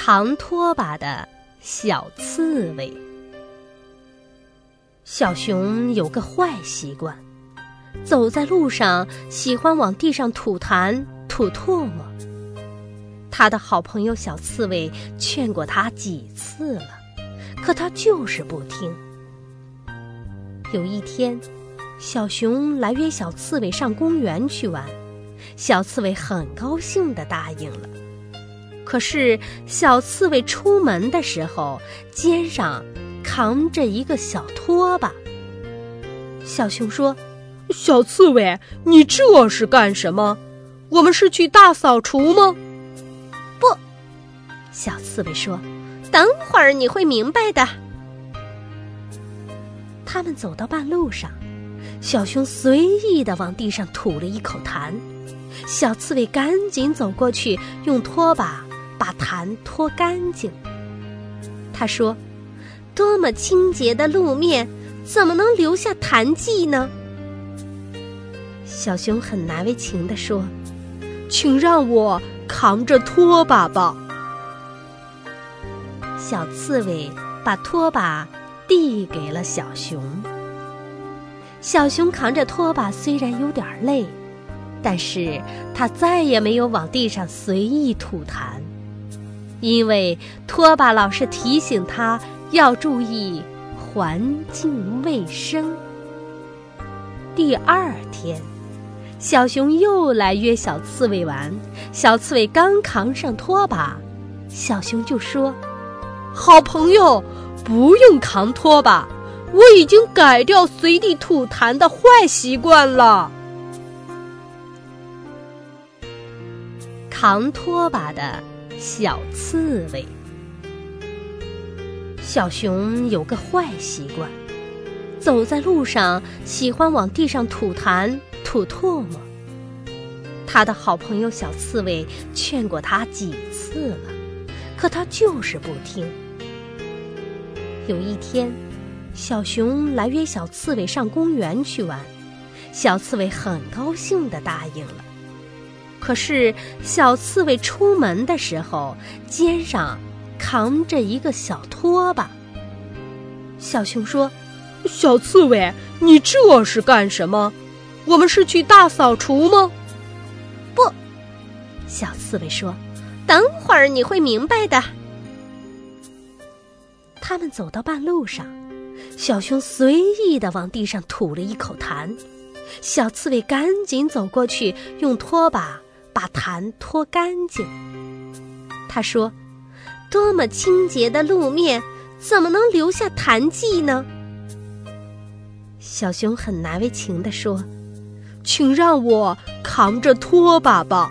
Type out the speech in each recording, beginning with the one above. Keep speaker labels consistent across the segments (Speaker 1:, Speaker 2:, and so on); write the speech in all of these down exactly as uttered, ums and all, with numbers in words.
Speaker 1: 扛拖把的小刺猬。小熊有个坏习惯，走在路上喜欢往地上吐痰、吐唾沫。他的好朋友小刺猬劝过他几次了，可他就是不听。有一天，小熊来约小刺猬上公园去玩，小刺猬很高兴地答应了。可是小刺猬出门的时候，肩上扛着一个小拖把。小熊说：“
Speaker 2: 小刺猬，你这是干什么？我们是去大扫除吗？”
Speaker 1: 不，小刺猬说：“等会儿你会明白的。”他们走到半路上，小熊随意地往地上吐了一口痰，小刺猬赶紧走过去，用拖把把痰拖干净。他说：“多么清洁的路面，怎么能留下痰迹呢？”小熊很难为情地说：“
Speaker 2: 请让我扛着拖把吧。”
Speaker 1: 小刺猬把拖把递给了小熊。小熊扛着拖把虽然有点累，但是他再也没有往地上随意吐痰，因为拖把老是提醒他要注意环境卫生。第二天，小熊又来约小刺猬玩，小刺猬刚扛上拖把，小熊就说：“
Speaker 2: 好朋友，不用扛拖把，我已经改掉随地吐痰的坏习惯了。”
Speaker 1: 扛拖把的小刺猬。小熊有个坏习惯，走在路上喜欢往地上吐痰、吐唾沫。他的好朋友小刺猬劝过他几次了，可他就是不听。有一天，小熊来约小刺猬上公园去玩，小刺猬很高兴地答应了。可是小刺猬出门的时候，肩上扛着一个小拖把。小熊说：“
Speaker 2: 小刺猬，你这是干什么？我们是去大扫除吗？”
Speaker 1: 不，小刺猬说：“等会儿你会明白的。”他们走到半路上，小熊随意地往地上吐了一口痰，小刺猬赶紧走过去，用拖把把痰拖干净。他说：“多么清洁的路面，怎么能留下痰迹呢？”小熊很难为情地说：“
Speaker 2: 请让我扛着拖把吧。”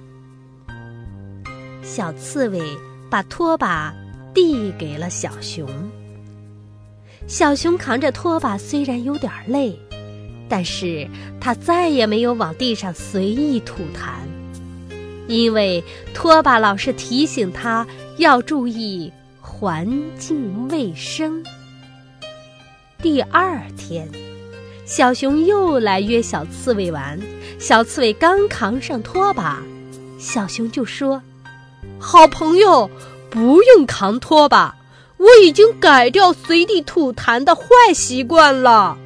Speaker 1: 小刺猬把拖把递给了小熊。小熊扛着拖把虽然有点累，但是他再也没有往地上随意吐痰，因为拖把老是提醒他要注意环境卫生。第二天，小熊又来约小刺猬玩，小刺猬刚扛上拖把，小熊就说：“
Speaker 2: 好朋友，不用扛拖把，我已经改掉随地吐痰的坏习惯了。”